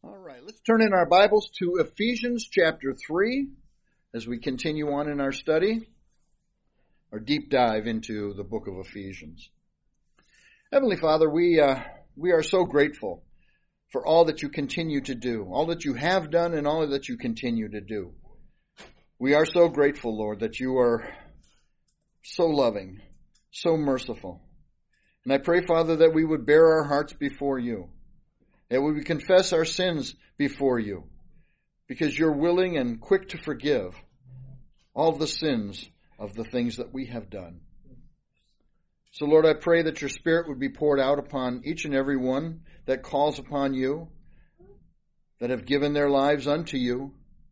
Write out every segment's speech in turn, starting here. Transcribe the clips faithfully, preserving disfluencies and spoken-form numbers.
All right, let's turn in our Bibles to Ephesians chapter three as we continue on in our study, our deep dive into the book of Ephesians. Heavenly Father, we uh, we are so grateful for all that you continue to do, all that you have done and all that you continue to do. We are so grateful, Lord, that you are so loving, so merciful. And I pray, Father, that we would bear our hearts before you, that we would confess our sins before you, because you're willing and quick to forgive all the sins of the things that we have done. So, Lord, I pray that your Spirit would be poured out upon each and every one that calls upon you, that have given their lives unto you.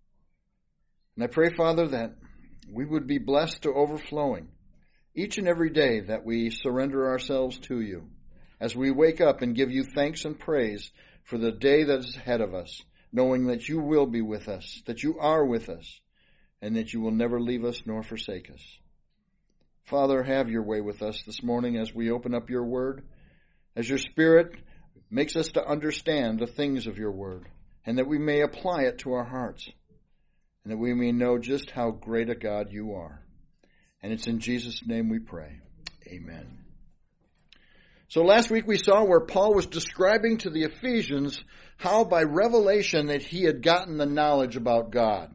And I pray, Father, that we would be blessed to overflowing each and every day that we surrender ourselves to you, as we wake up and give you thanks and praise for the day that is ahead of us, knowing that you will be with us, that you are with us, and that you will never leave us nor forsake us. Father, have your way with us this morning as we open up your word, as your Spirit makes us to understand the things of your word, and that we may apply it to our hearts, and that we may know just how great a God you are. And it's in Jesus' name we pray. Amen. So last week we saw where Paul was describing to the Ephesians how by revelation that he had gotten the knowledge about God.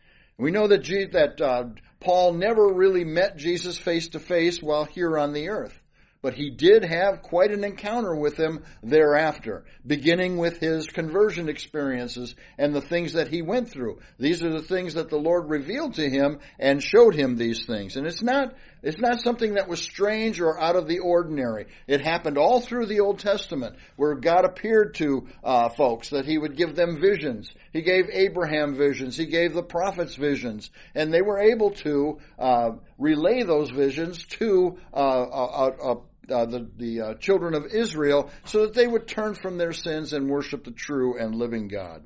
We know that G- that uh, Paul never really met Jesus face to face while here on the earth, but he did have quite an encounter with him thereafter, beginning with his conversion experiences and the things that he went through. These are the things that the Lord revealed to him and showed him these things. And it's not It's not something that was strange or out of the ordinary. It happened all through the Old Testament, where God appeared to uh, folks, that he would give them visions. He gave Abraham visions. He gave the prophets visions. And they were able to uh, relay those visions to uh, uh, uh, uh, the, the uh, children of Israel so that they would turn from their sins and worship the true and living God.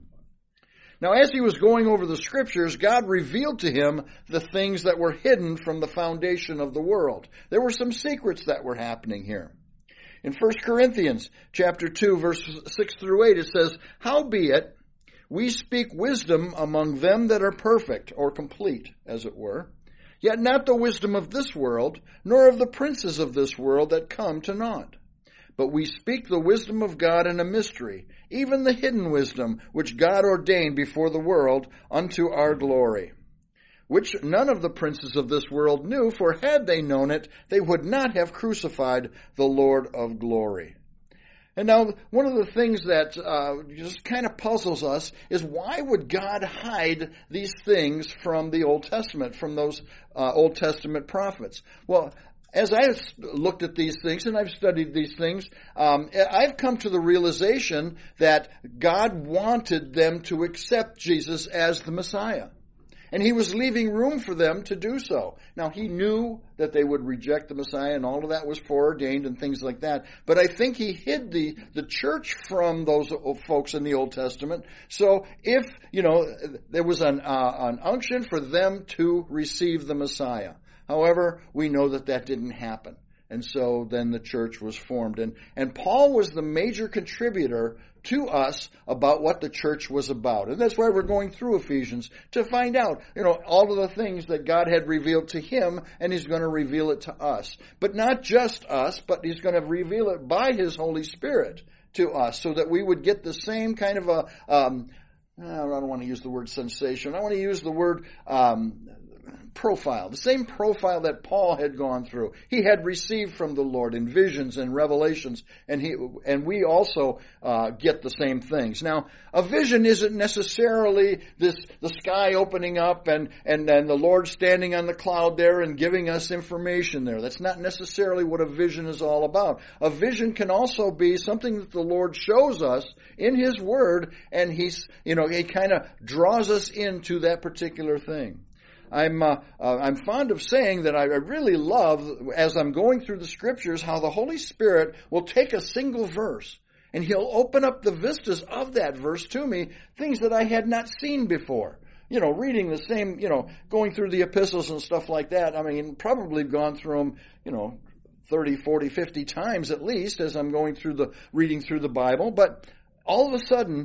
Now, as he was going over the scriptures, God revealed to him the things that were hidden from the foundation of the world. There were some secrets that were happening here. In First Corinthians chapter two, verse six through eight, it says, "Howbeit, we speak wisdom among them that are perfect," or complete, as it were, "yet not the wisdom of this world, nor of the princes of this world that come to naught. But we speak the wisdom of God in a mystery, even the hidden wisdom, which God ordained before the world unto our glory, which none of the princes of this world knew, for had they known it, they would not have crucified the Lord of glory." And now, one of the things that uh, just kind of puzzles us is, why would God hide these things from the Old Testament, from those uh, Old Testament prophets? Well, as I've looked at these things and I've studied these things, um, I've come to the realization that God wanted them to accept Jesus as the Messiah. And he was leaving room for them to do so. Now, he knew that they would reject the Messiah, and all of that was foreordained and things like that. But I think he hid the, the church from those folks in the Old Testament. So if, you know, there was an, uh, an unction for them to receive the Messiah. However, we know that that didn't happen. And so then the church was formed. And, and Paul was the major contributor to us about what the church was about. And that's why we're going through Ephesians, to find out, you know, all of the things that God had revealed to him, and he's going to reveal it to us. But not just us, but he's going to reveal it by his Holy Spirit to us, so that we would get the same kind of a, um, I don't want to use the word sensation. I want to use the word um profile, the same profile that Paul had gone through. He had received from the Lord in visions and revelations, and he and we also uh, get the same things. Now, a vision isn't necessarily this the sky opening up and and and the Lord standing on the cloud there and giving us information there. That's not necessarily what a vision is all about. A vision can also be something that the Lord shows us in his word, and he's you know he kind of draws us into that particular thing. I'm uh, uh, I'm fond of saying that I really love, as I'm going through the scriptures, how the Holy Spirit will take a single verse and he'll open up the vistas of that verse to me, things that I had not seen before. You know, reading the same, you know, going through the epistles and stuff like that. I mean, probably gone through them, you know, thirty, forty, fifty times at least as I'm going through the, reading through the Bible. But all of a sudden,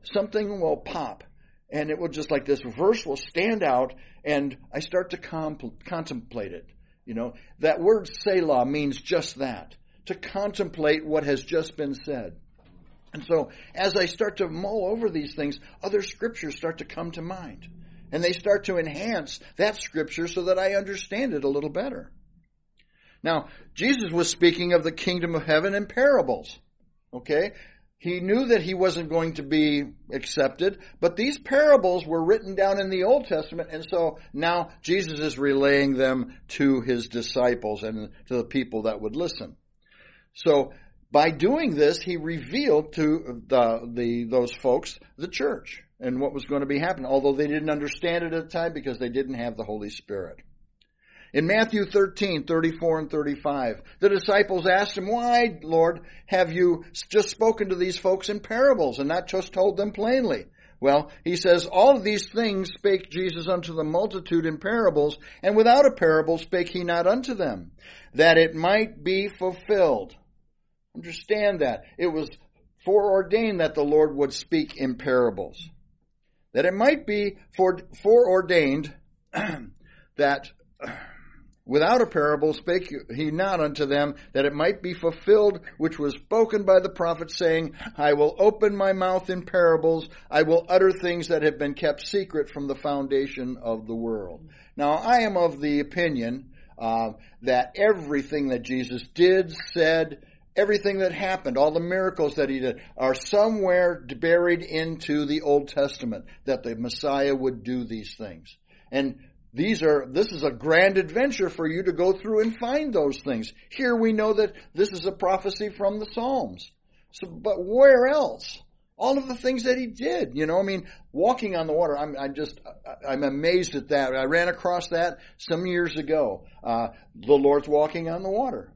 something will pop, and it will just like this verse will stand out, and I start to comp- contemplate it. You know, that word Selah means just that, to contemplate what has just been said. And so as I start to mull over these things, other scriptures start to come to mind. And they start to enhance that scripture so that I understand it a little better. Now, Jesus was speaking of the kingdom of heaven in parables. Okay? He knew that he wasn't going to be accepted, but these parables were written down in the Old Testament, and so now Jesus is relaying them to his disciples and to the people that would listen. So, by doing this, he revealed to the, the those folks the church and what was going to be happening, although they didn't understand it at the time because they didn't have the Holy Spirit. In Matthew thirteen, thirty-four and thirty-five, the disciples asked him, "Why, Lord, have you just spoken to these folks in parables and not just told them plainly?" Well, he says, "All of these things spake Jesus unto the multitude in parables, and without a parable spake he not unto them, that it might be fulfilled." Understand that. It was foreordained that the Lord would speak in parables. That it might be fore, foreordained that without a parable spake he not unto them, that it might be fulfilled which was spoken by the prophet, saying, "I will open my mouth in parables, I will utter things that have been kept secret from the foundation of the world." Now, I am of the opinion uh, that everything that Jesus did, said, everything that happened, all the miracles that he did, are somewhere buried into the Old Testament, that the Messiah would do these things. And these are, this is a grand adventure for you to go through and find those things. Here we know that this is a prophecy from the Psalms. So, but where else? All of the things that he did, you know, I mean, walking on the water, I'm, I'm just, I'm amazed at that. I ran across that some years ago. Uh, the Lord's walking on the water.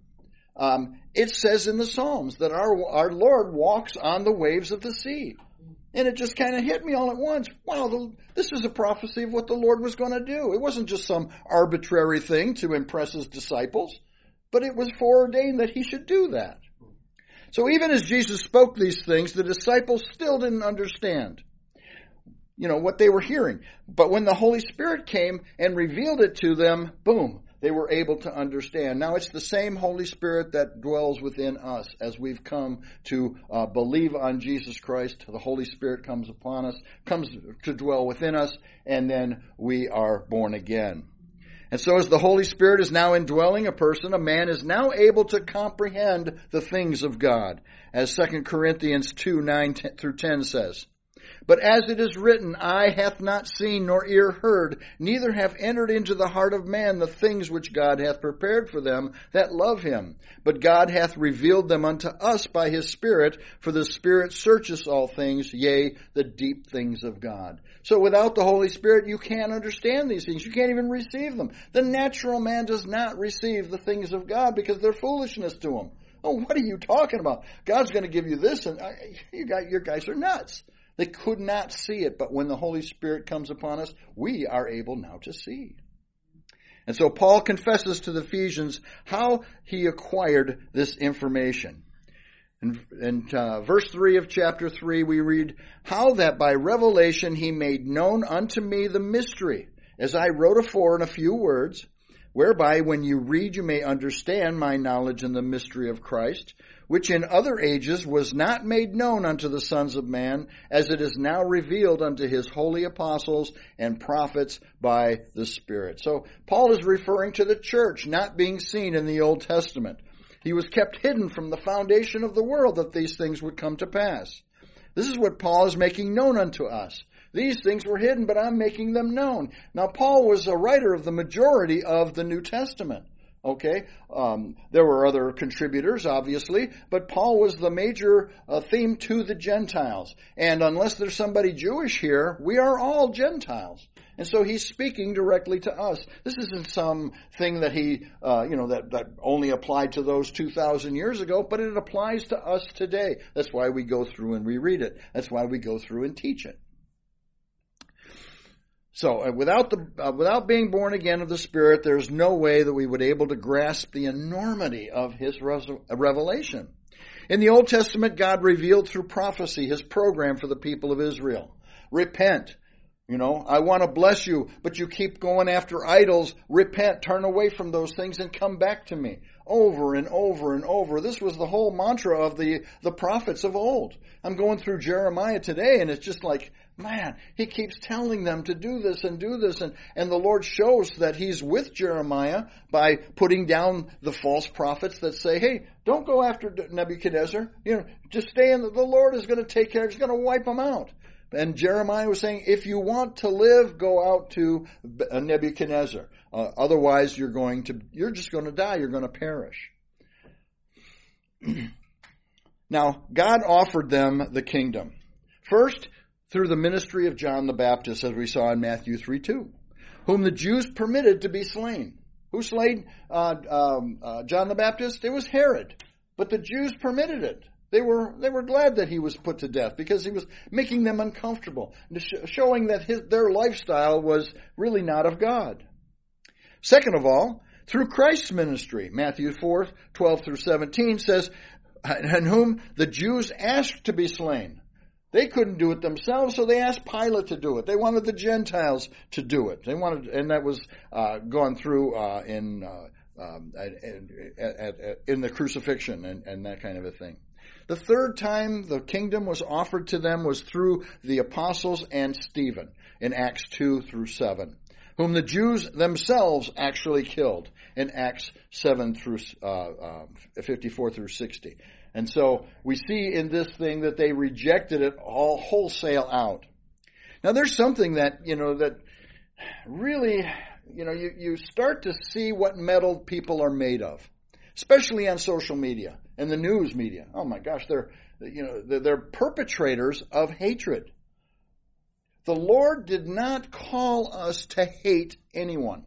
Um, it says in the Psalms that our, our Lord walks on the waves of the sea. And it just kind of hit me all at once. Wow, the, this is a prophecy of what the Lord was going to do. It wasn't just some arbitrary thing to impress his disciples, but it was foreordained that he should do that. So even as Jesus spoke these things, the disciples still didn't understand, you know, what they were hearing. But when the Holy Spirit came and revealed it to them, boom, they were able to understand. Now, it's the same Holy Spirit that dwells within us as we've come to uh, believe on Jesus Christ. The Holy Spirit comes upon us, comes to dwell within us, and then we are born again. And so as the Holy Spirit is now indwelling a person, a man is now able to comprehend the things of God, as Second Corinthians two, nine through ten says. But as it is written, eye hath not seen nor ear heard, neither have entered into the heart of man the things which God hath prepared for them that love him. But God hath revealed them unto us by his Spirit, for the Spirit searcheth all things, yea, the deep things of God. So without the Holy Spirit, you can't understand these things. You can't even receive them. The natural man does not receive the things of God because they're foolishness to him. Oh, what are you talking about? God's going to give you this, and I, you got, your guys are nuts. They could not see it, but when the Holy Spirit comes upon us, we are able now to see. And so Paul confesses to the Ephesians how he acquired this information. In, in uh, verse three of chapter three, we read, "How that by revelation he made known unto me the mystery, as I wrote afore in a few words, whereby when you read you may understand my knowledge in the mystery of Christ, which in other ages was not made known unto the sons of man, as it is now revealed unto his holy apostles and prophets by the Spirit." So Paul is referring to the church not being seen in the Old Testament. He was kept hidden from the foundation of the world that these things would come to pass. This is what Paul is making known unto us. These things were hidden, but I'm making them known. Now, Paul was a writer of the majority of the New Testament. Okay, um, there were other contributors, obviously, but Paul was the major uh, theme to the Gentiles. And unless there's somebody Jewish here, we are all Gentiles. And so he's speaking directly to us. This isn't some thing that he, uh, you know, that, that only applied to those two thousand years ago, but it applies to us today. That's why we go through and we read it. That's why we go through and teach it. So uh, without the uh, without being born again of the Spirit, there's no way that we would be able to grasp the enormity of his res- revelation. In the Old Testament, God revealed through prophecy his program for the people of Israel. Repent. You know, I want to bless you, but you keep going after idols. Repent, turn away from those things and come back to me. Over and over and over. This was the whole mantra of the, the prophets of old. I'm going through Jeremiah today, and it's just like, man, he keeps telling them to do this and do this. And, and the Lord shows that he's with Jeremiah by putting down the false prophets that say, hey, don't go after Nebuchadnezzar. You know, just stay in. The, the Lord is going to take care. He's going to wipe them out. And Jeremiah was saying, if you want to live, go out to Nebuchadnezzar. Uh, otherwise, you're going to, you're just going to die. You're going to perish. Now, God offered them the kingdom. First, through the ministry of John the Baptist, as we saw in Matthew three two, whom the Jews permitted to be slain. Who slayed uh, um, uh, John the Baptist? It was Herod. But the Jews permitted it. They were they were glad that he was put to death because he was making them uncomfortable, showing that his, their lifestyle was really not of God. Second of all, through Christ's ministry, Matthew four twelve through seventeen says, and whom the Jews asked to be slain. They couldn't do it themselves, so they asked Pilate to do it. They wanted the Gentiles to do it. They wanted, and that was uh, gone through uh, in uh, um, at, at, at, in the crucifixion and, and that kind of a thing. The third time the kingdom was offered to them was through the apostles and Stephen in Acts two through seven, whom the Jews themselves actually killed in Acts seven through uh, uh, fifty-four through sixty. And so we see in this thing that they rejected it all wholesale out. Now there's something that, you know, that really, you know, you, you start to see what metal people are made of, especially on social media and the news media. Oh my gosh, they're, you know, they're, they're perpetrators of hatred. The Lord did not call us to hate anyone.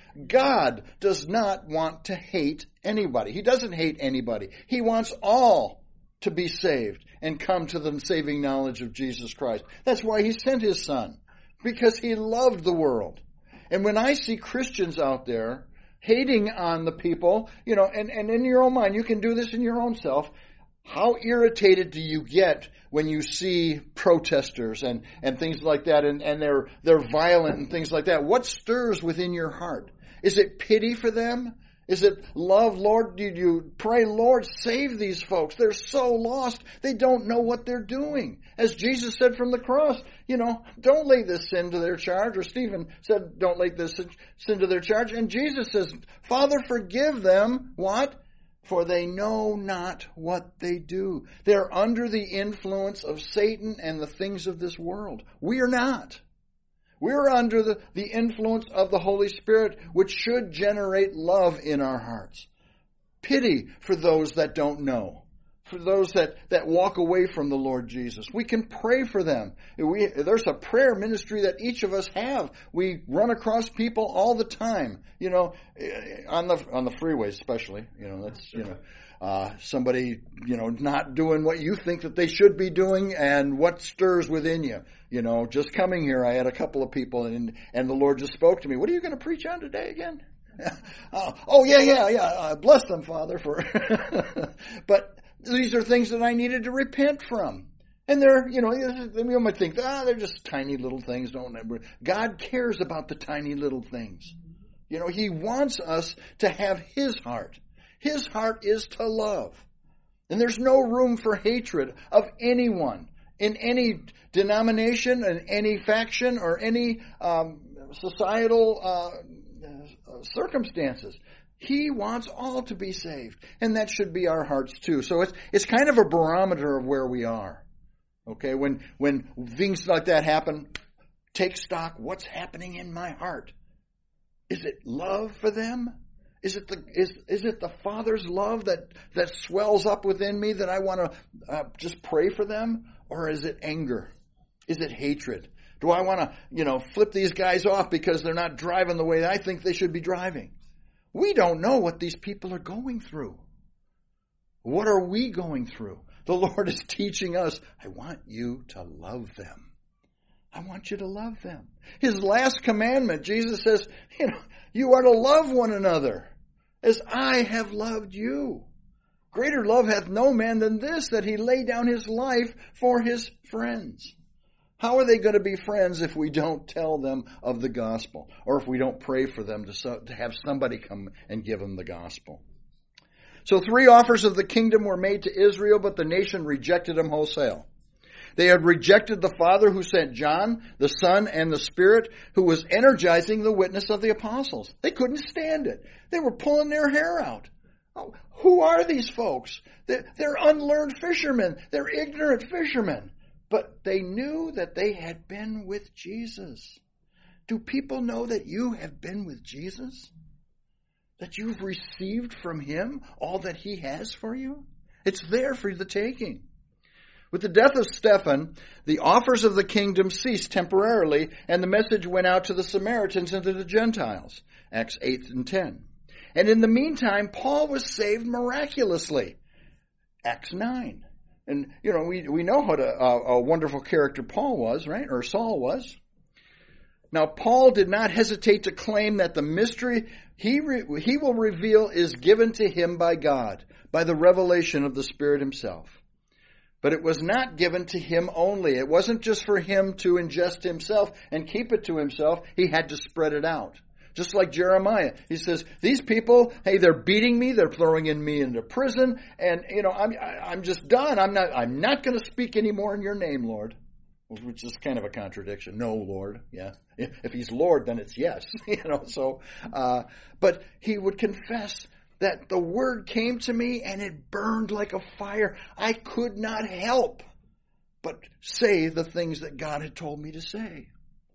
God does not want to hate anybody. He doesn't hate anybody. He wants all to be saved and come to the saving knowledge of Jesus Christ. That's why he sent his son, because he loved the world. And when I see Christians out there hating on the people, you know, and, and in your own mind, you can do this in your own self, how irritated do you get when you see protesters and, and things like that, and, and they're they're violent and things like that? What stirs within your heart? Is it pity for them? Is it love? Lord, did you pray, Lord, save these folks? They're so lost. They don't know what they're doing. As Jesus said from the cross, you know, don't lay this sin to their charge. Or Stephen said, don't lay this sin to their charge. And Jesus says, Father, forgive them. What? For they know not what they do. They're under the influence of Satan and the things of this world. We are not. We're under the, the influence of the Holy Spirit, which should generate love in our hearts. Pity for those that don't know. For those that, that walk away from the Lord Jesus. We can pray for them. We, there's a prayer ministry that each of us have. We run across people all the time. You know, on the on the freeways especially. You know, that's, you know, uh, somebody, you know, not doing what you think that they should be doing and what stirs within you. You know, just coming here, I had a couple of people, and and the Lord just spoke to me. What are you going to preach on today again? uh, oh, yeah, yeah, yeah. Uh, bless them, Father. For But these are things that I needed to repent from. And they're, you know, you might think, ah, they're just tiny little things. Don't ever. God cares about the tiny little things. You know, he wants us to have his heart. His heart is to love. And there's no room for hatred of anyone in any denomination, in any faction, or any um, societal uh, circumstances. He wants all to be saved. And that should be our hearts too. So it's it's kind of a barometer of where we are. Okay, when when things like that happen, take stock. What's happening in my heart? Is it love for them? Is it the is is it the Father's love that, that swells up within me that I want to uh, just pray for them? Or is it anger? Is it hatred? Do I want to, you know, flip these guys off because they're not driving the way I think they should be driving? We don't know what these people are going through. What are we going through? The Lord is teaching us, I want you to love them. I want you to love them. His last commandment, Jesus says, you know, you are to love one another as I have loved you. Greater love hath no man than this, that he lay down his life for his friends. How are they going to be friends if we don't tell them of the gospel, or if we don't pray for them to, so, to have somebody come and give them the gospel? So three offers of the kingdom were made to Israel, but the nation rejected them wholesale. They had rejected the Father who sent John, the Son, and the Spirit, who was energizing the witness of the apostles. They couldn't stand it. They were pulling their hair out. Oh, who are these folks? They're, they're unlearned fishermen. They're ignorant fishermen. But they knew that they had been with Jesus. Do people know that you have been with Jesus? That you've received from him all that he has for you? It's there for the taking. With the death of Stephen, the offers of the kingdom ceased temporarily, and the message went out to the Samaritans and to the Gentiles. Acts eight and ten. And in the meantime, Paul was saved miraculously. Acts nine. And, you know, we, we know what a, a wonderful character Paul was, right? Or Saul was. Now, Paul did not hesitate to claim that the mystery he, re, he will reveal is given to him by God, by the revelation of the Spirit himself. But it was not given to him only. It wasn't just for him to ingest himself and keep it to himself. He had to spread it out. Just like Jeremiah. He says, these people, hey, they're beating me. They're throwing in me into prison. And, you know, I'm, I'm just done. I'm not, I'm not going to speak anymore in your name, Lord. Which is kind of a contradiction. No, Lord. Yeah. If he's Lord, then it's yes. You know, so, uh, but he would confess that the word came to me and it burned like a fire. I could not help but say the things that God had told me to say.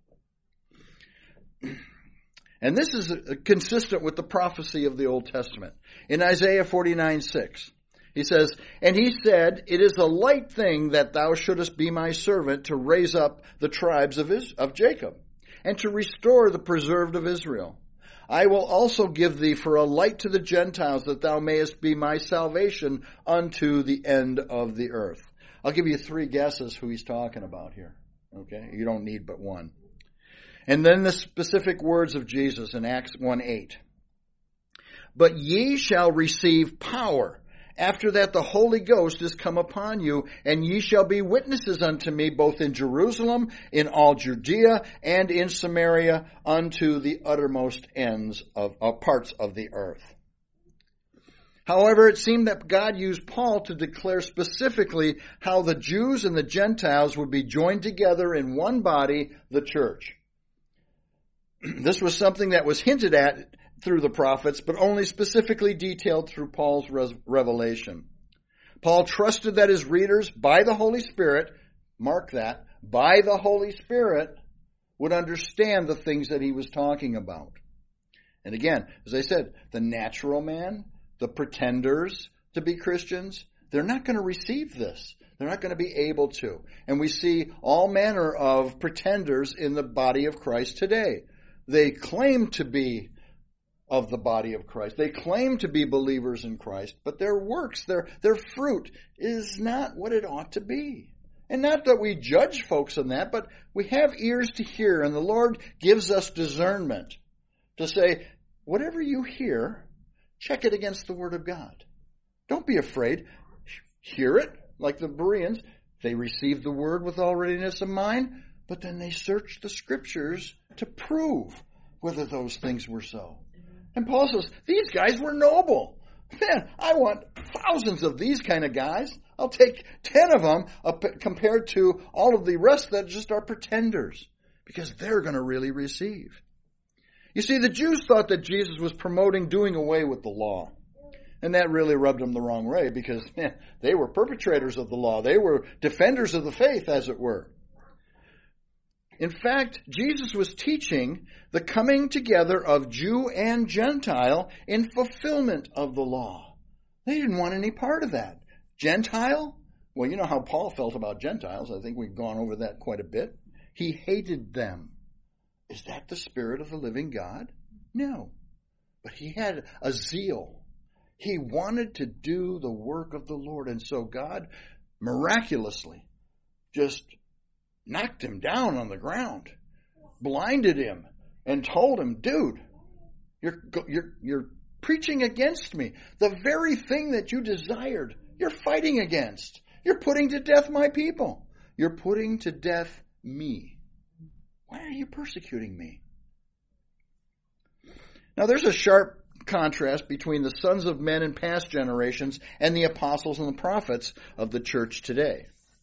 And this is consistent with the prophecy of the Old Testament. In Isaiah forty-nine six, he says, and he said, it is a light thing that thou shouldest be my servant to raise up the tribes of, Is- of Jacob and to restore the preserved of Israel. I will also give thee for a light to the Gentiles, that thou mayest be my salvation unto the end of the earth. I'll give you three guesses who he's talking about here. Okay? You don't need but one. And then the specific words of Jesus in Acts one eight. But ye shall receive power. After that the Holy Ghost is come upon you, and ye shall be witnesses unto me both in Jerusalem, in all Judea, and in Samaria, unto the uttermost ends of, of parts of the earth. However, it seemed that God used Paul to declare specifically how the Jews and the Gentiles would be joined together in one body, the church. This was something that was hinted at through the prophets, but only specifically detailed through Paul's res- revelation. Paul trusted that his readers, by the Holy Spirit, mark that, by the Holy Spirit, would understand the things that he was talking about. And again, as I said, the natural man, the pretenders to be Christians, they're not going to receive this. They're not going to be able to. And we see all manner of pretenders in the body of Christ today. They claim to be of the body of Christ. They claim to be believers in Christ, but their works, their, their fruit is not what it ought to be. And not that we judge folks on that, but we have ears to hear, and the Lord gives us discernment to say, whatever you hear, check it against the Word of God. Don't be afraid. Hear it, like the Bereans. They received the Word with all readiness of mind, but then they searched the Scriptures to prove whether those things were so. And Paul says, these guys were noble. Man, I want thousands of these kind of guys. I'll take ten of them up compared to all of the rest that just are pretenders, because they're going to really receive. You see, the Jews thought that Jesus was promoting doing away with the law. And that really rubbed them the wrong way, because man, they were perpetrators of the law. They were defenders of the faith, as it were. In fact, Jesus was teaching the coming together of Jew and Gentile in fulfillment of the law. They didn't want any part of that. Gentile? Well, you know how Paul felt about Gentiles. I think we've gone over that quite a bit. He hated them. Is that the Spirit of the living God? No. But he had a zeal. He wanted to do the work of the Lord. And so God miraculously just knocked him down on the ground, blinded him, and told him, dude, you're, you're, you're preaching against me. The very thing that you desired, you're fighting against. You're putting to death my people. You're putting to death me. Why are you persecuting me? Now there's a sharp contrast between the sons of men in past generations and the apostles and the prophets of the church today.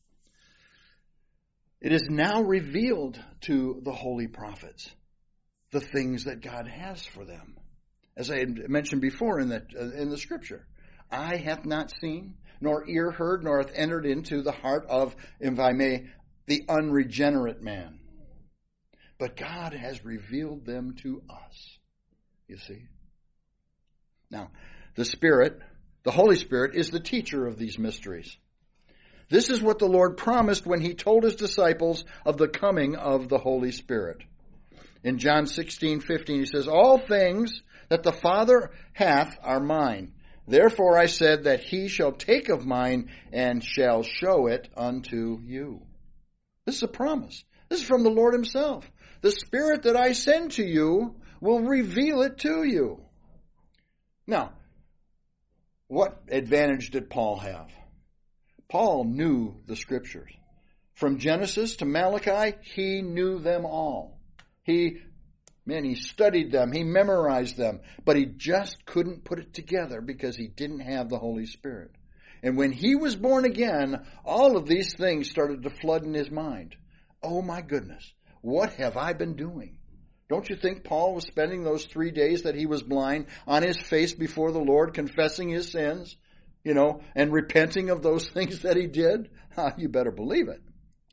It is now revealed to the holy prophets the things that God has for them. As I had mentioned before in the, in the scripture, eye hath not seen, nor ear heard, nor hath entered into the heart of, if I may, the unregenerate man. But God has revealed them to us, you see. Now, the Spirit, the Holy Spirit, is the teacher of these mysteries. This is what the Lord promised when he told his disciples of the coming of the Holy Spirit. In John sixteen fifteen, he says, all things that the Father hath are mine. Therefore I said that he shall take of mine and shall show it unto you. This is a promise. This is from the Lord himself. The Spirit that I send to you will reveal it to you. Now, what advantage did Paul have? Paul knew the Scriptures. From Genesis to Malachi, he knew them all. He, man, he studied them, he memorized them, but he just couldn't put it together because he didn't have the Holy Spirit. And when he was born again, all of these things started to flood in his mind. Oh my goodness, what have I been doing? Don't you think Paul was spending those three days that he was blind on his face before the Lord, confessing his sins, you know, and repenting of those things that he did? Ah, you better believe it.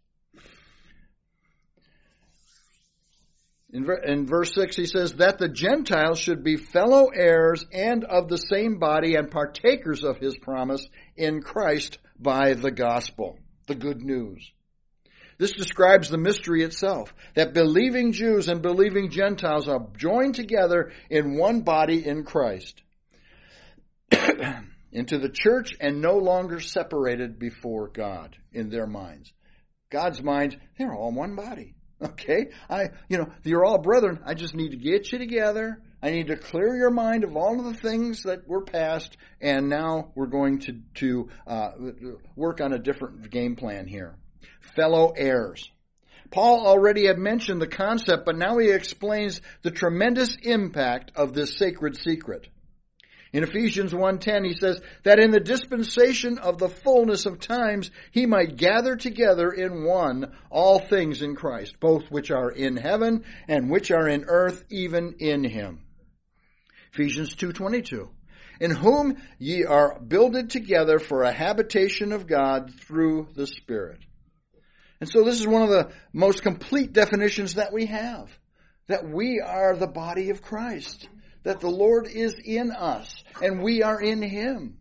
In, in verse six, he says, that the Gentiles should be fellow heirs and of the same body and partakers of his promise in Christ by the gospel, the good news. This describes the mystery itself, that believing Jews and believing Gentiles are joined together in one body in Christ, into the church and no longer separated before God in their minds. God's mind, they're all one body. Okay? I, you know, you're all brethren. I just need to get you together. I need to clear your mind of all of the things that were past, and now we're going to, to uh, work on a different game plan here. Fellow heirs. Paul already had mentioned the concept, but now he explains the tremendous impact of this sacred secret. In Ephesians one ten, he says that in the dispensation of the fullness of times, he might gather together in one all things in Christ, both which are in heaven and which are in earth, even in him. Ephesians two twenty-two, in whom ye are builded together for a habitation of God through the Spirit. And so this is one of the most complete definitions that we have, that we are the body of Christ, that the Lord is in us and we are in him.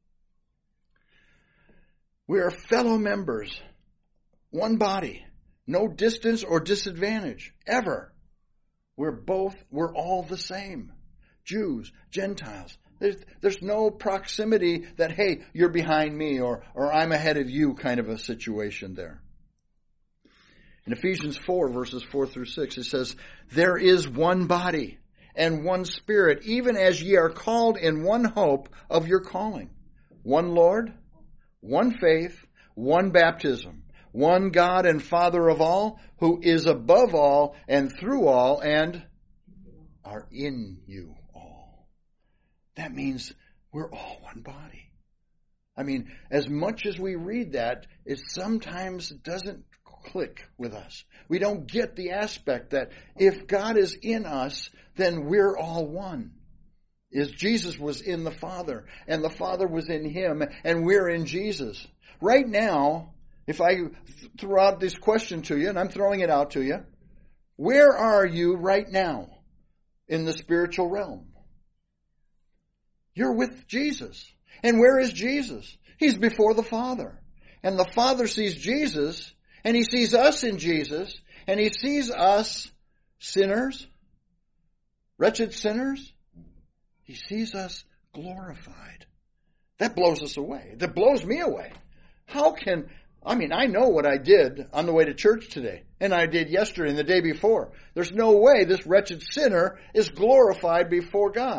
We are fellow members, one body, no distance or disadvantage, ever. We're both, we're all the same. Jews, Gentiles. There's, there's no proximity that, hey, you're behind me or, or I'm ahead of you kind of a situation there. In Ephesians four, verses four through six, it says, there is one body and one Spirit, even as ye are called in one hope of your calling. One Lord, one faith, one baptism, one God and Father of all, who is above all and through all and are in you all. That means we're all one body. I mean, as much as we read that, it sometimes doesn't click with us. We don't get the aspect that if God is in us, then we're all one. As Jesus was in the Father, and the Father was in him, and we're in Jesus. Right now, if I throw out this question to you, and I'm throwing it out to you, where are you right now in the spiritual realm? You're with Jesus. And where is Jesus? He's before the Father. And the Father sees Jesus, and he sees us in Jesus, and he sees us sinners, wretched sinners. He sees us glorified. That blows us away. That blows me away. How can, I mean, I know what I did on the way to church today, and I did yesterday and the day before. There's no way this wretched sinner is glorified before God.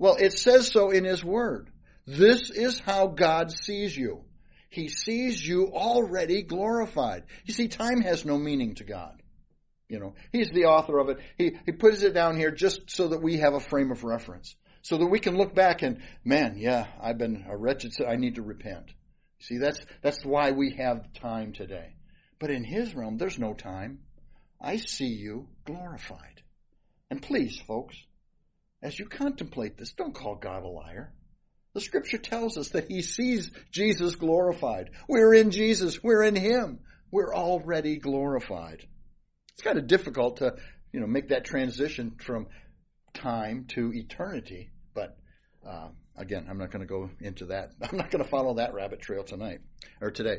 Well, it says so in His Word. This is how God sees you. He sees you already glorified. You see, time has no meaning to God. You know, He's the author of it. He, he puts it down here just so that we have a frame of reference. So that we can look back and, man, yeah, I've been a wretched, I need to repent. See, that's that's why we have time today. But in His realm, there's no time. I see you glorified. And please, folks, as you contemplate this, don't call God a liar. The Scripture tells us that He sees Jesus glorified. We're in Jesus. We're in Him. We're already glorified. It's kind of difficult to, you know, make that transition from time to eternity. But uh, again, I'm not going to go into that. I'm not going to follow that rabbit trail tonight or today.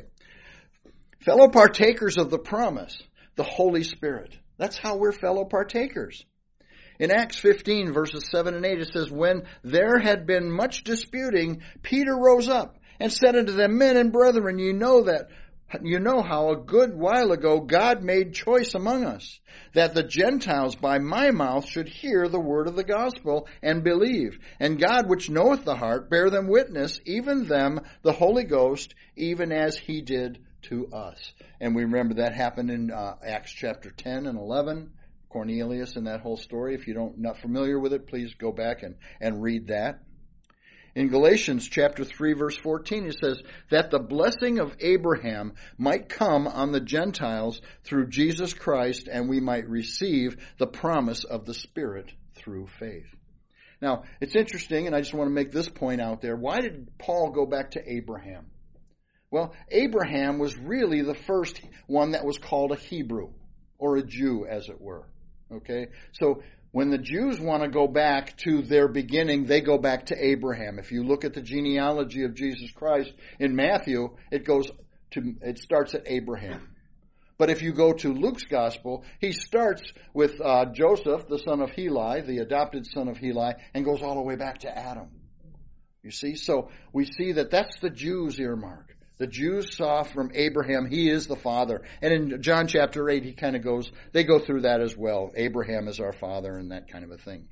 Fellow partakers of the promise, the Holy Spirit. That's how we're fellow partakers. In Acts fifteen, verses seven and eight, it says, when there had been much disputing, Peter rose up and said unto them, men and brethren, you know that You know how a good while ago God made choice among us, that the Gentiles by my mouth should hear the word of the gospel and believe. And God, which knoweth the heart, bear them witness, even them, the Holy Ghost, even as He did to us. And we remember that happened in uh, Acts chapter ten and eleven, Cornelius and that whole story. If you don't not familiar with it, please go back and, and read that. In Galatians chapter three, verse fourteen, it says that the blessing of Abraham might come on the Gentiles through Jesus Christ, and we might receive the promise of the Spirit through faith. Now, it's interesting, and I just want to make this point out there. Why did Paul go back to Abraham? Well, Abraham was really the first one that was called a Hebrew, or a Jew, as it were. Okay? So, when the Jews want to go back to their beginning, they go back to Abraham. If you look at the genealogy of Jesus Christ in Matthew, it goes to it starts at Abraham. But if you go to Luke's gospel, he starts with uh, Joseph, the son of Heli, the adopted son of Heli, and goes all the way back to Adam. You see, so we see that that's the Jews' earmark. The Jews saw from Abraham, he is the father. And in John chapter eight, he kind of goes, they go through that as well. Abraham is our father and that kind of a thing.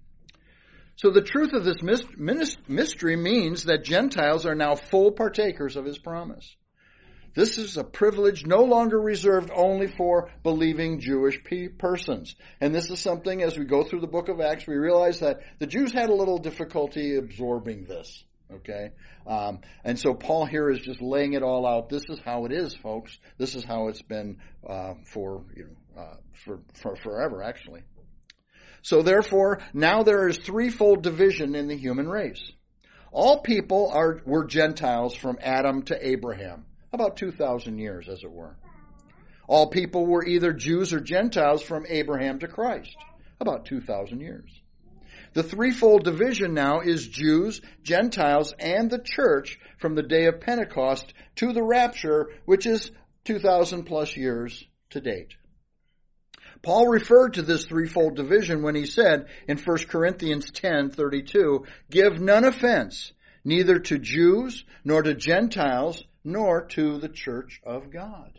So the truth of this mystery means that Gentiles are now full partakers of His promise. This is a privilege no longer reserved only for believing Jewish persons. And this is something, as we go through the book of Acts, we realize that the Jews had a little difficulty absorbing this. Okay, um, and so Paul here is just laying it all out. This is how it is, folks. This is how it's been uh, for you know uh, for, for forever, actually. So therefore, now there is threefold division in the human race. All people are were Gentiles from Adam to Abraham, about two thousand years, as it were. All people were either Jews or Gentiles from Abraham to Christ, about two thousand years. The threefold division now is Jews, Gentiles, and the church from the day of Pentecost to the rapture, which is two thousand plus years to date. Paul referred to this threefold division when he said in First Corinthians ten thirty-two, give none offense, neither to Jews, nor to Gentiles, nor to the church of God.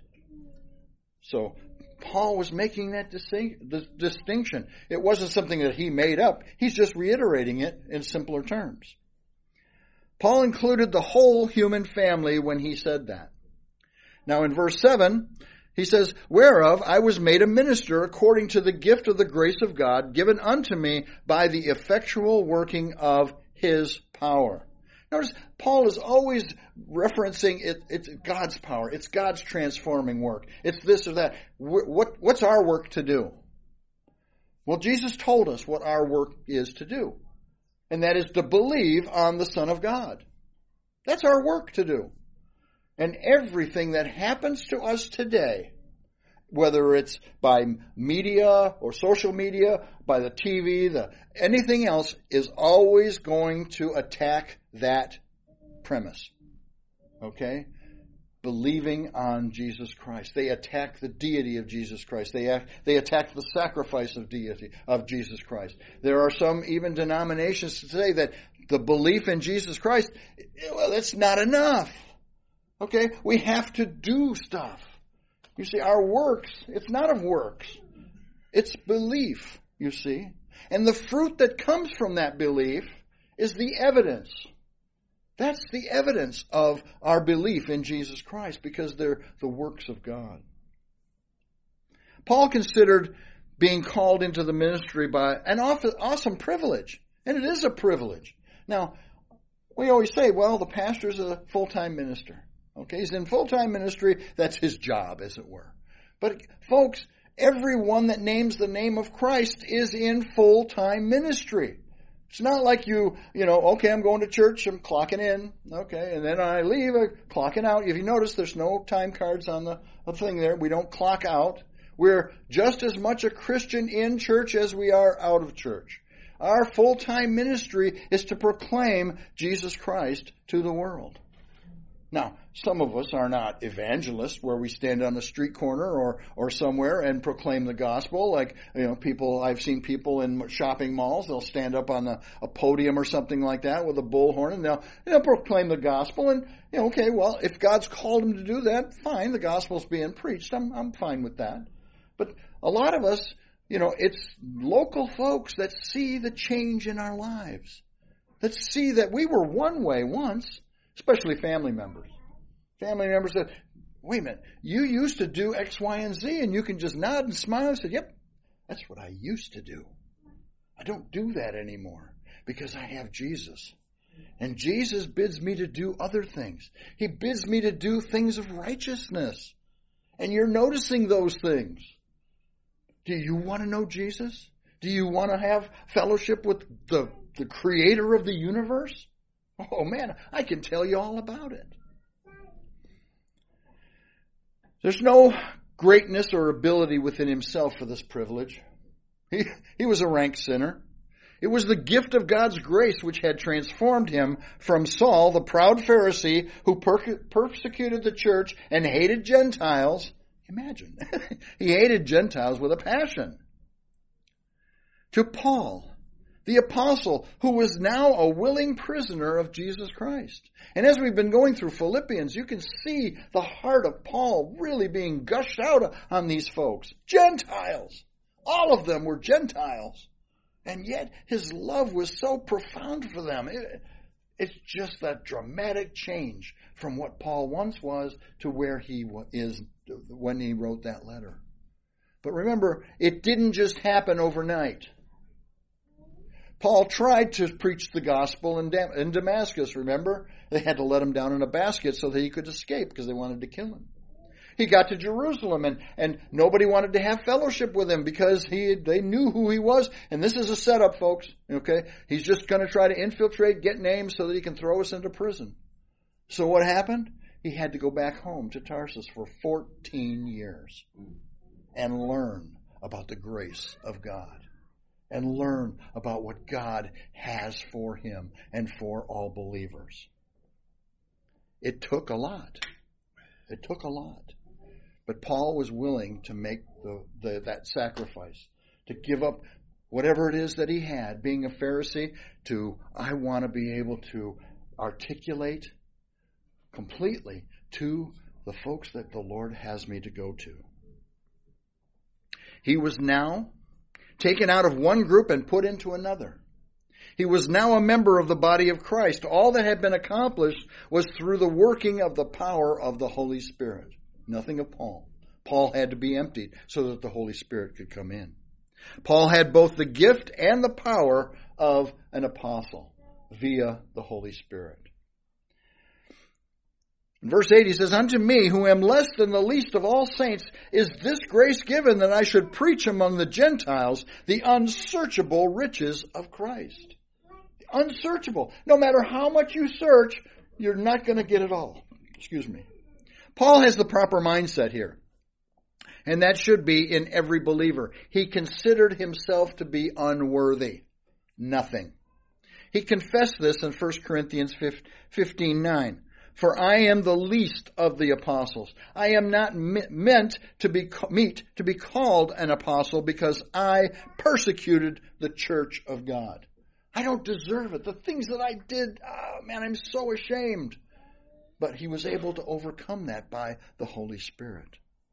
So, Paul was making that distinction. It wasn't something that he made up. He's just reiterating it in simpler terms. Paul included the whole human family when he said that. Now in verse seven, he says, whereof I was made a minister according to the gift of the grace of God given unto me by the effectual working of His power. Notice, Paul is always referencing it, it's God's power. It's God's transforming work. It's this or that. What, what's our work to do? Well, Jesus told us what our work is to do. And that is to believe on the Son of God. That's our work to do. And everything that happens to us today, whether it's by media or social media, by the T V, the anything else, is always going to attack that premise. Okay? Believing on Jesus Christ. They attack the deity of Jesus Christ. They act, they attack the sacrifice of deity of Jesus Christ. There are some even denominations today that the belief in Jesus Christ, well, it's not enough. Okay? We have to do stuff. You see, our works, it's not of works. It's belief, you see. And the fruit that comes from that belief is the evidence. That's the evidence of our belief in Jesus Christ, because they're the works of God. Paul considered being called into the ministry by an awesome privilege, and it is a privilege. Now, we always say, well, the pastor's a full-time minister. Okay, he's in full-time ministry. That's his job, as it were. But, folks, everyone that names the name of Christ is in full-time ministry. It's not like you, you know, okay, I'm going to church, I'm clocking in, okay, and then I leave, I'm clocking out. If you notice, there's no time cards on the, the thing there. We don't clock out. We're just as much a Christian in church as we are out of church. Our full-time ministry is to proclaim Jesus Christ to the world. Now, some of us are not evangelists where we stand on a street corner or, or somewhere and proclaim the gospel. Like, you know, people, I've seen people in shopping malls, they'll stand up on a, a podium or something like that with a bullhorn and they'll, you know, proclaim the gospel. And, you know, okay, well, if God's called them to do that, fine, the gospel's being preached. I'm, I'm fine with that. But a lot of us, you know, it's local folks that see the change in our lives, that see that we were one way once. Especially family members. Family members said, wait a minute, you used to do X, Y, and Z, and you can just nod and smile and say, yep, that's what I used to do. I don't do that anymore because I have Jesus. And Jesus bids me to do other things. He bids me to do things of righteousness. And you're noticing those things. Do you want to know Jesus? Do you want to have fellowship with the, the creator of the universe? Oh man, I can tell you all about it. There's no greatness or ability within himself for this privilege. He, he was a rank sinner. It was the gift of God's grace which had transformed him from Saul, the proud Pharisee who per- persecuted the church and hated Gentiles. Imagine, he hated Gentiles with a passion. To Paul, the apostle, who was now a willing prisoner of Jesus Christ. And as we've been going through Philippians, you can see the heart of Paul really being gushed out on these folks. Gentiles. All of them were Gentiles. And yet his love was so profound for them. It, it's just that dramatic change from what Paul once was to where he is when he wrote that letter. But remember, it didn't just happen overnight. Paul tried to preach the gospel in, Dam- in Damascus, remember? They had to let him down in a basket so that he could escape because they wanted to kill him. He got to Jerusalem and, and nobody wanted to have fellowship with him because he they knew who he was. And this is a setup, folks. Okay, he's just going to try to infiltrate, get names so that he can throw us into prison. So what happened? He had to go back home to Tarsus for fourteen years and learn about the grace of God. And learn about what God has for him and for all believers. It took a lot. It took a lot. But Paul was willing to make the, the, that sacrifice, to give up whatever it is that he had, being a Pharisee, to I want to be able to articulate completely to the folks that the Lord has me to go to. He was now taken out of one group and put into another. He was now a member of the body of Christ. All that had been accomplished was through the working of the power of the Holy Spirit. Nothing of Paul. Paul had to be emptied so that the Holy Spirit could come in. Paul had both the gift and the power of an apostle via the Holy Spirit. In verse eight, he says, unto me, who am less than the least of all saints, is this grace given that I should preach among the Gentiles the unsearchable riches of Christ. Unsearchable. No matter how much you search, you're not going to get it all. Excuse me. Paul has the proper mindset here. And that should be in every believer. He considered himself to be unworthy. Nothing. He confessed this in First Corinthians fifteen nine. For I am the least of the apostles. I am not me- meant to be meet to be called an apostle because I persecuted the church of God. I don't deserve it. The things that I did, oh man, I'm so ashamed. But he was able to overcome that by the Holy Spirit.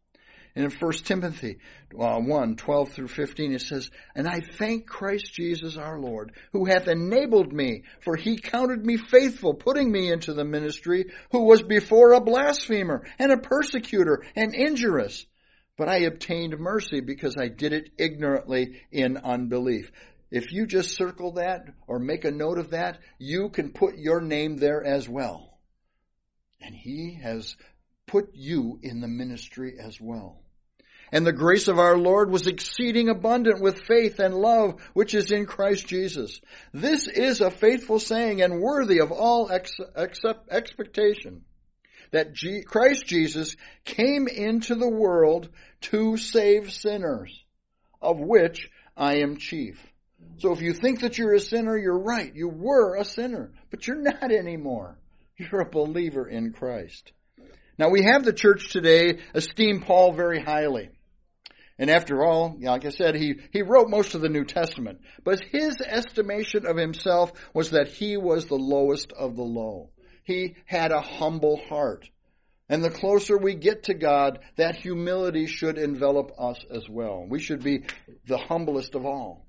And in First Timothy uh, one, twelve through fifteen, it says, "And I thank Christ Jesus our Lord, who hath enabled me, for he counted me faithful, putting me into the ministry, who was before a blasphemer, and a persecutor, and injurious. But I obtained mercy, because I did it ignorantly in unbelief." If you just circle that, or make a note of that, you can put your name there as well. And he has put you in the ministry as well. "And the grace of our Lord was exceeding abundant with faith and love, which is in Christ Jesus. This is a faithful saying and worthy of all ex- except expectation, that G- Christ Jesus came into the world to save sinners, of which I am chief." So if you think that you're a sinner, you're right. You were a sinner, but you're not anymore. You're a believer in Christ. Now, we have the church today esteem Paul very highly. And after all, like I said, he, he wrote most of the New Testament. But his estimation of himself was that he was the lowest of the low. He had a humble heart. And the closer we get to God, that humility should envelop us as well. We should be the humblest of all.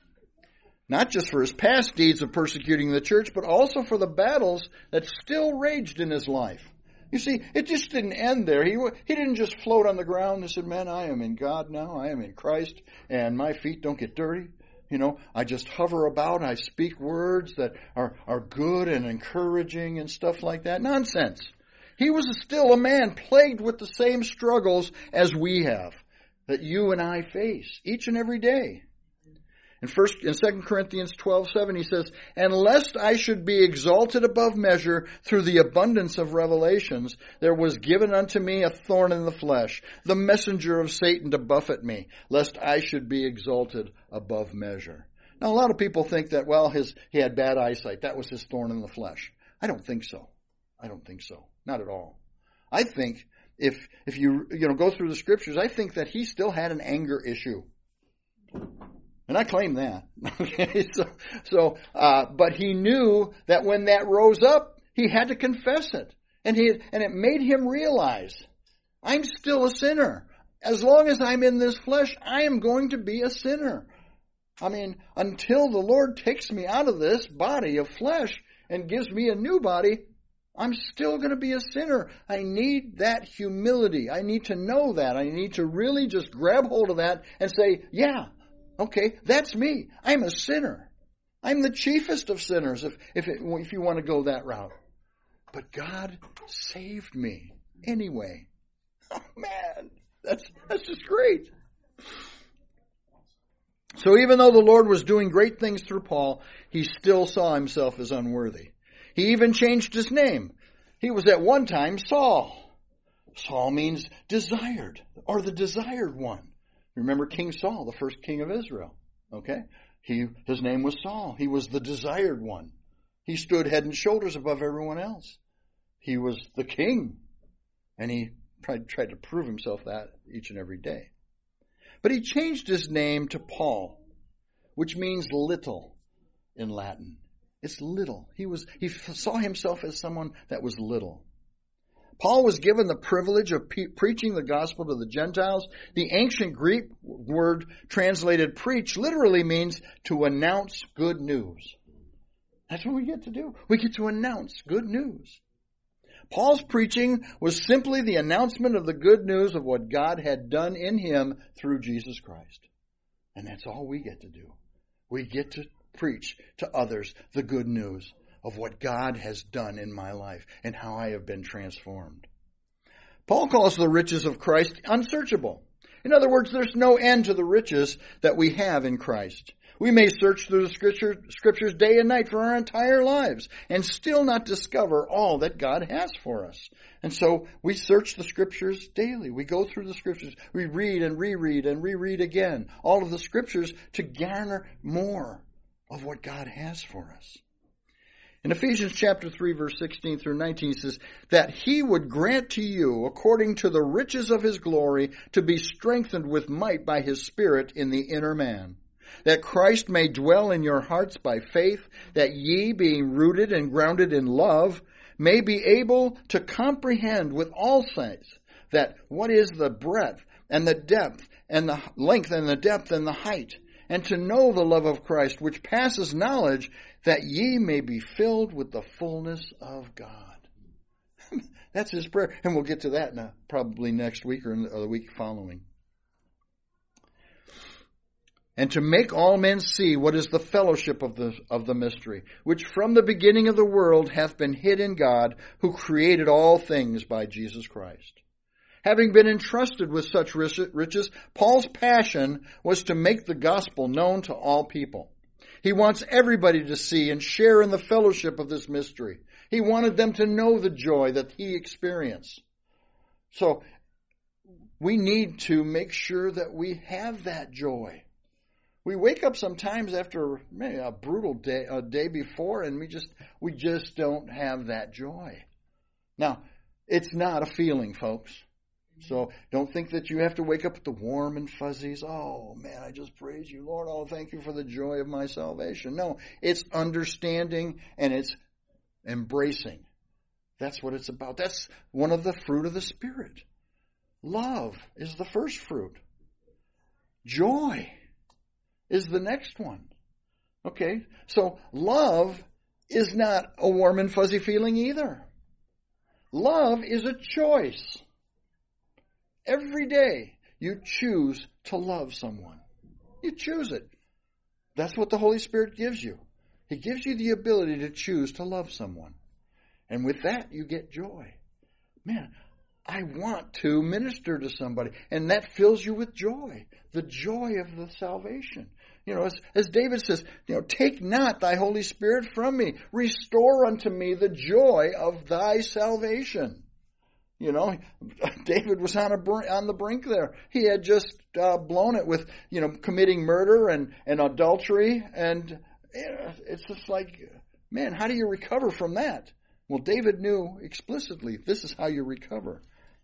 Not just for his past deeds of persecuting the church, but also for the battles that still raged in his life. You see, it just didn't end there. He he didn't just float on the ground and said, "Man, I am in God now. I am in Christ, and my feet don't get dirty. You know, I just hover about. I speak words that are, are good and encouraging and stuff like that." Nonsense. He was still a man plagued with the same struggles as we have, that you and I face each and every day. In first, in Second Corinthians twelve seven, he says, "And lest I should be exalted above measure through the abundance of revelations, there was given unto me a thorn in the flesh, the messenger of Satan to buffet me, lest I should be exalted above measure." Now, a lot of people think that, well, his he had bad eyesight. That was his thorn in the flesh. I don't think so. I don't think so. Not at all. I think if if you you know go through the scriptures, I think that he still had an anger issue. And I claim that. Okay, so, so uh, but he knew that when that rose up, he had to confess it, and he and it made him realize, I'm still a sinner. As long as I'm in this flesh, I am going to be a sinner. I mean, until the Lord takes me out of this body of flesh and gives me a new body, I'm still going to be a sinner. I need that humility. I need to know that. I need to really just grab hold of that and say, yeah. Okay, that's me. I'm a sinner. I'm the chiefest of sinners if if, it, if you want to go that route. But God saved me anyway. Oh, man, that's that's just great. So even though the Lord was doing great things through Paul, he still saw himself as unworthy. He even changed his name. He was at one time Saul. Saul means desired, or the desired one. Remember King Saul, the first king of Israel. Okay? He, his name was Saul. He was the desired one. He stood head and shoulders above everyone else. He was the king. And he tried, tried to prove himself that each and every day. But he changed his name to Paul, which means little in Latin. It's little. He was, he saw himself as someone that was little. Paul was given the privilege of pe- preaching the gospel to the Gentiles. The ancient Greek word translated preach literally means to announce good news. That's what we get to do. We get to announce good news. Paul's preaching was simply the announcement of the good news of what God had done in him through Jesus Christ. And that's all we get to do. We get to preach to others the good news of what God has done in my life and how I have been transformed. Paul calls the riches of Christ unsearchable. In other words, there's no end to the riches that we have in Christ. We may search through the scripture, scriptures day and night for our entire lives and still not discover all that God has for us. And so we search the scriptures daily. We go through the scriptures. We read and reread and reread again all of the scriptures to garner more of what God has for us. In Ephesians chapter three, verse sixteen through nineteen, it says, that he would grant to you, according to the riches of his glory, to be strengthened with might by his Spirit in the inner man, that Christ may dwell in your hearts by faith, that ye, being rooted and grounded in love, may be able to comprehend with all saints that what is the breadth, and the depth and the length and the depth and the height, and to know the love of Christ, which passes knowledge, that ye may be filled with the fullness of God. That's his prayer. And we'll get to that now, probably next week or, in the, or the week following. And to make all men see what is the fellowship of the of the mystery, which from the beginning of the world hath been hid in God, who created all things by Jesus Christ. Having been entrusted with such riches, Paul's passion was to make the gospel known to all people. He wants everybody to see and share in the fellowship of this mystery. He wanted them to know the joy that he experienced. So we need to make sure that we have that joy. We wake up sometimes after maybe a brutal day, a day before, and we just we just don't have that joy. Now, it's not a feeling, folks. So don't think that you have to wake up with the warm and fuzzies. Oh, man, I just praise you, Lord. Oh, thank you for the joy of my salvation. No, it's understanding and it's embracing. That's what it's about. That's one of the fruit of the Spirit. Love is the first fruit. Joy is the next one. Okay, so love is not a warm and fuzzy feeling either. Love is a choice. Every day you choose to love someone. You choose it. That's what the Holy Spirit gives you. He gives you the ability to choose to love someone. And with that, you get joy. Man, I want to minister to somebody. And that fills you with joy. The joy of the salvation. You know, as, as David says, you know, take not thy Holy Spirit from me. Restore unto me the joy of thy salvation. You know, David was on a br- on the brink there. He had just uh, blown it with, you know, committing murder and, and adultery. And you know, it's just like, man, how do you recover from that? Well, David knew explicitly this is how you recover.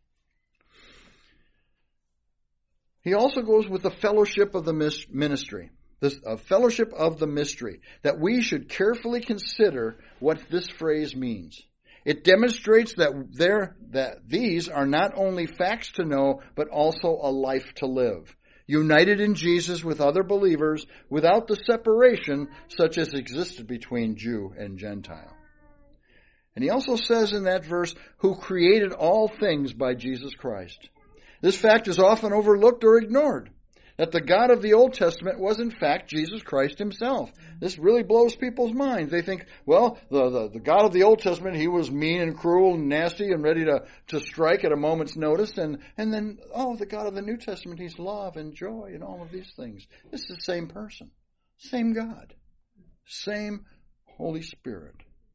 He also goes with the fellowship of the ministry. This a fellowship of the mystery, that we should carefully consider what this phrase means. It demonstrates that there that these are not only facts to know, but also a life to live, united in Jesus with other believers, without the separation such as existed between Jew and Gentile. And he also says in that verse, who created all things by Jesus Christ. This fact is often overlooked or ignored, that the God of the Old Testament was in fact Jesus Christ himself. This really blows people's minds. They think, well, the, the, the God of the Old Testament, he was mean and cruel and nasty and ready to, to strike at a moment's notice. And, and then, oh, the God of the New Testament, he's love and joy and all of these things. This is the same person, same God, same Holy Spirit.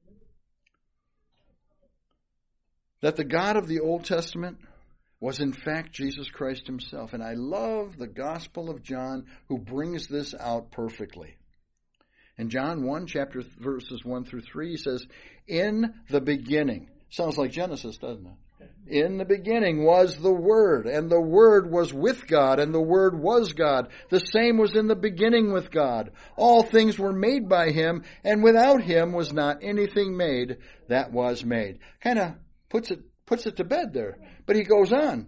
That the God of the Old Testament was in fact Jesus Christ himself. And I love the Gospel of John, who brings this out perfectly. In John one, chapter verses one through three, he says, in the beginning. Sounds like Genesis, doesn't it? In the beginning was the Word, and the Word was with God, and the Word was God. The same was in the beginning with God. All things were made by him, and without him was not anything made that was made. Kind of puts it puts it to bed there. But he goes on.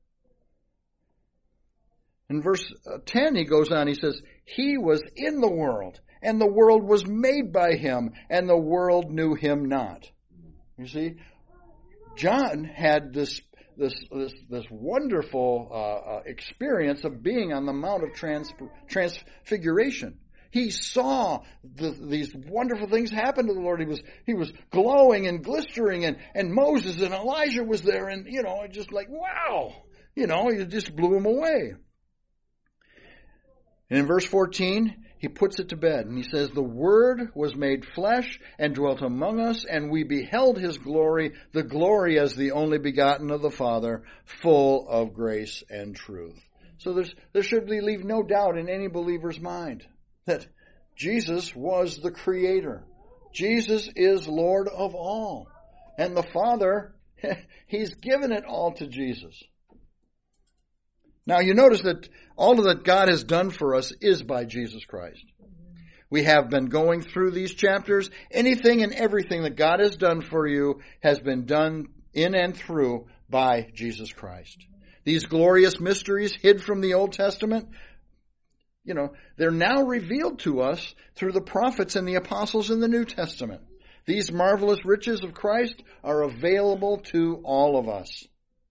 In verse ten, he goes on, he says, he was in the world, and the world was made by him, and the world knew him not. You see, John had this this this, this wonderful uh, uh, experience of being on the Mount of Trans, Transfiguration. He saw the, these wonderful things happen to the Lord. He was he was glowing and glistering, and, and Moses and Elijah was there, and, you know, just like, wow! You know, it just blew him away. And in verse fourteen, he puts it to bed, and he says, the Word was made flesh and dwelt among us, and we beheld his glory, the glory as the only begotten of the Father, full of grace and truth. So there's, there should leave no doubt in any believer's mind that Jesus was the Creator. Jesus is Lord of all. And the Father, he's given it all to Jesus. Now you notice that all of that God has done for us is by Jesus Christ. We have been going through these chapters. Anything and everything that God has done for you has been done in and through by Jesus Christ. These glorious mysteries hid from the Old Testament, you know, they're now revealed to us through the prophets and the apostles in the New Testament. These marvelous riches of Christ are available to all of us.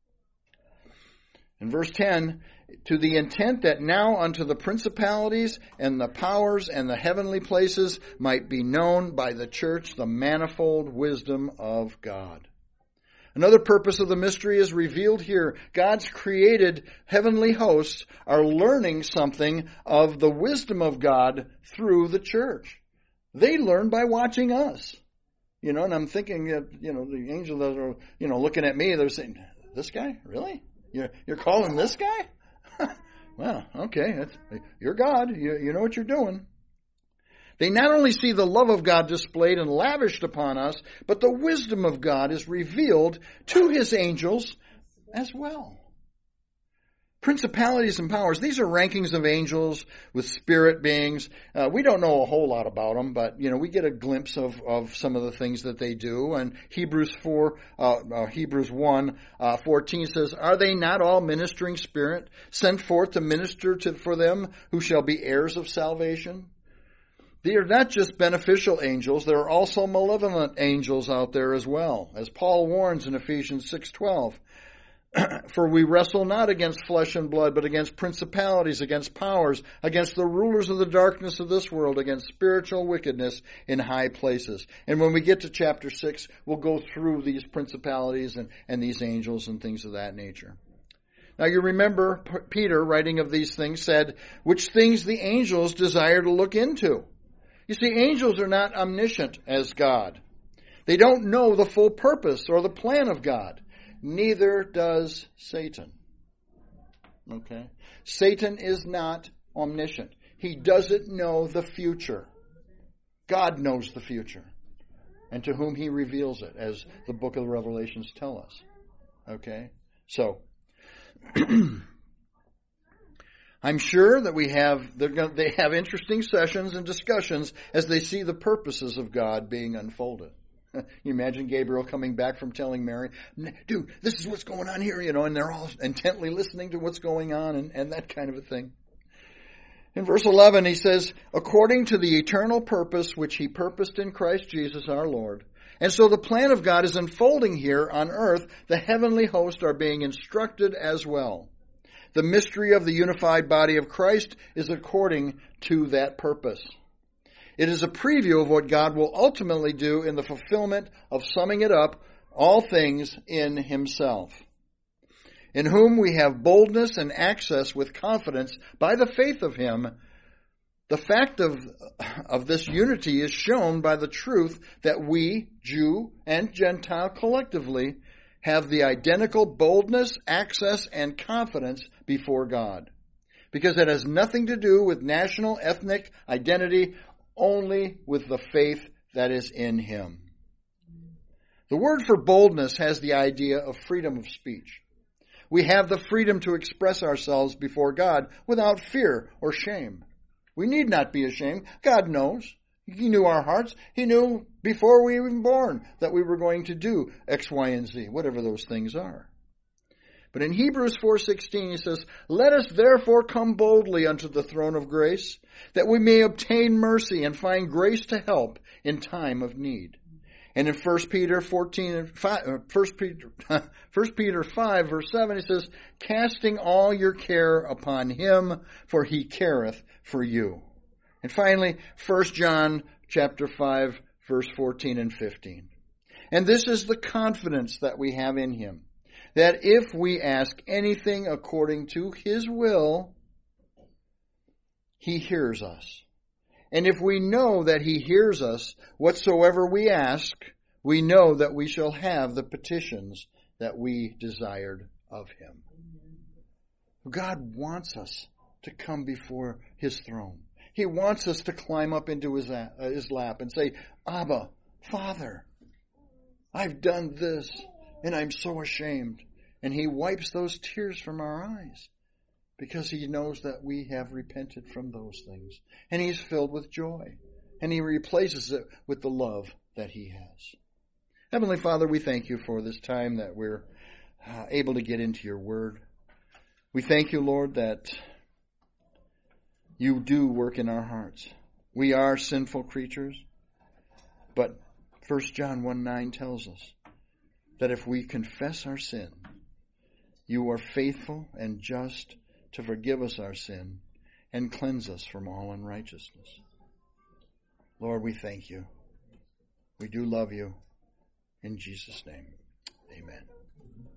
In verse ten, to the intent that now unto the principalities and the powers and the heavenly places might be known by the church the manifold wisdom of God. Another purpose of the mystery is revealed here. God's created heavenly hosts are learning something of the wisdom of God through the church. They learn by watching us. You know, and I'm thinking that, you know, the angels that are, you know, looking at me, they're saying, this guy? Really? You're, you're calling this guy? Well, okay. That's, you're God. You, you know what you're doing. They not only see the love of God displayed and lavished upon us, but the wisdom of God is revealed to his angels as well. Principalities and powers, these are rankings of angels with spirit beings. Uh, we don't know a whole lot about them, but, you know, we get a glimpse of, of some of the things that they do. And Hebrews four, uh, uh, Hebrews one, uh, fourteen says, are they not all ministering spirit sent forth to minister to, for them who shall be heirs of salvation? They are not just beneficial angels, there are also malevolent angels out there as well. As Paul warns in Ephesians six twelve, for we wrestle not against flesh and blood, but against principalities, against powers, against the rulers of the darkness of this world, against spiritual wickedness in high places. And when we get to chapter six, we'll go through these principalities and, and these angels and things of that nature. Now you remember Peter, writing of these things, said, which things the angels desire to look into. You see, angels are not omniscient as God. They don't know the full purpose or the plan of God. Neither does Satan. Okay? Satan is not omniscient. He doesn't know the future. God knows the future. And to whom he reveals it, as the book of the Revelations tell us. Okay? So, I'm sure that we have, they're going, they have interesting sessions and discussions as they see the purposes of God being unfolded. You imagine Gabriel coming back from telling Mary, dude, this is what's going on here, you know, and they're all intently listening to what's going on and, and that kind of a thing. In verse eleven, he says, according to the eternal purpose which he purposed in Christ Jesus our Lord. And so the plan of God is unfolding here on earth. The heavenly hosts are being instructed as well. The mystery of the unified body of Christ is according to that purpose. It is a preview of what God will ultimately do in the fulfillment of, summing it up, all things in himself, in whom we have boldness and access with confidence by the faith of him. The fact of, of this unity is shown by the truth that we, Jew and Gentile collectively, have the identical boldness, access, and confidence before God. Because it has nothing to do with national, ethnic identity, only with the faith that is in him. The word for boldness has the idea of freedom of speech. We have the freedom to express ourselves before God without fear or shame. We need not be ashamed. God knows. He knew our hearts. He knew before we were even born that we were going to do X, Y, and Z, whatever those things are. But in Hebrews four sixteen, he says, let us therefore come boldly unto the throne of grace, that we may obtain mercy and find grace to help in time of need. And in First Peter fourteen, First Peter, First Peter five, verse seven, he says, casting all your care upon him, for he careth for you. And finally, First John chapter five, verse fourteen and fifteen. And this is the confidence that we have in him, that if we ask anything according to his will, he hears us. And if we know that he hears us, whatsoever we ask, we know that we shall have the petitions that we desired of him. God wants us to come before his throne. He wants us to climb up into his, uh, his lap and say, Abba, Father, I've done this, and I'm so ashamed. And he wipes those tears from our eyes because he knows that we have repented from those things. And he's filled with joy. And he replaces it with the love that he has. Heavenly Father, we thank you for this time that we're uh, able to get into your word. We thank you, Lord, that you do work in our hearts. We are sinful creatures, but First John one nine tells us that if we confess our sin, you are faithful and just to forgive us our sin and cleanse us from all unrighteousness. Lord, we thank you. We do love you. In Jesus' name, amen.